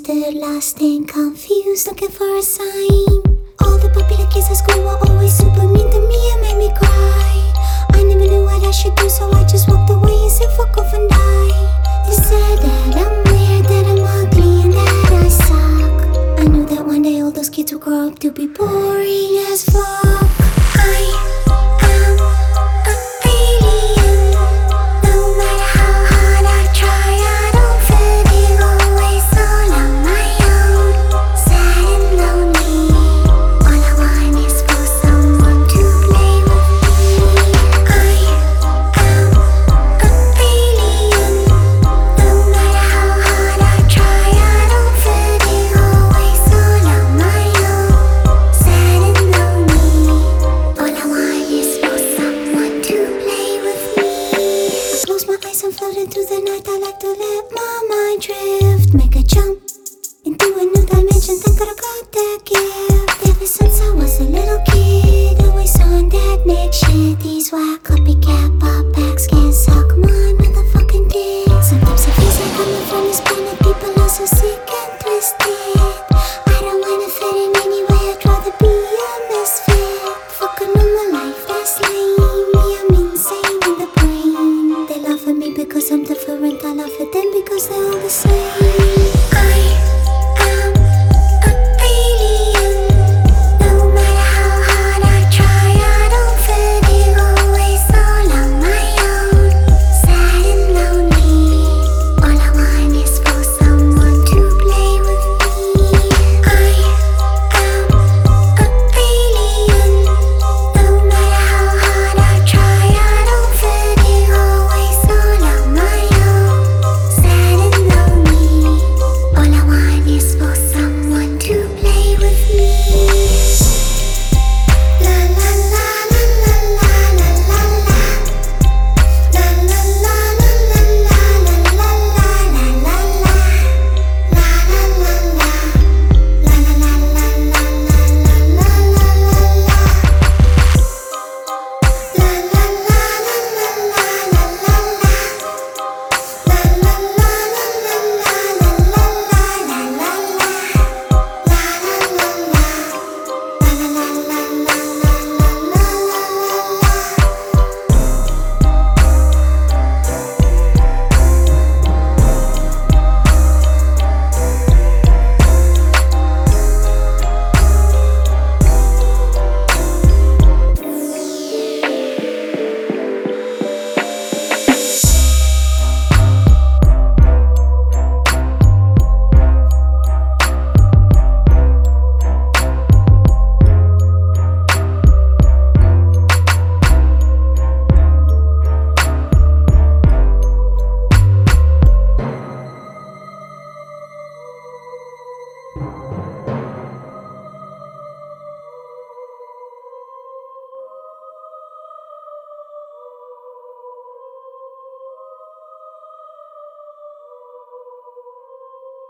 stood lost and confused, looking for a sign. All the popular kids at school were always super mean to me and made me cry. I never knew what I should do, so I just walked away and said fuck off and die. They said that I'm weird, that I'm ugly, and that I suck. I knew that one day all those kids would grow up to be boring as fuck. I am an alien. No matter how hard I try, I don't fit in. Always all on my own, sad and lonely. All I want is for someone to play with me. I am an alien. No matter how hard I try, I don't fit in. Always all on my own, sad and lonely. All I want is for someone to play with me. I close my eyes and floating through the night. I like to let my mind drift, make a jump into a new dimension. Think I got that gift. Ever since I was a little kid, always on that next shit. These whack copycat pop packs can't suck my motherfucking dick. Sometimes it feels like I'm in from this planet. People are so sick and twisted. I don't wanna fit in anyway. I'd rather be a misfit. Fuck a normal life, that's lame. Me, I'm insane in the brain. They laugh at me because I'm different. I laugh at them because they're all the same. I am an alien. No matter how hard I try, I don't fit in. Always all on my own, sad and lonely. All I want is for someone to play with me. I am an alien. No matter how hard I try, I don't fit in. Always all on my own, sad and lonely. All I want is for someone to play with me. La la la la la la la la la. La la la la la la la la la la la la. La la la la. La la la la la la la la la la. La la la la la la la la la. La la la la la la la la la la la. La la la la la la la la la You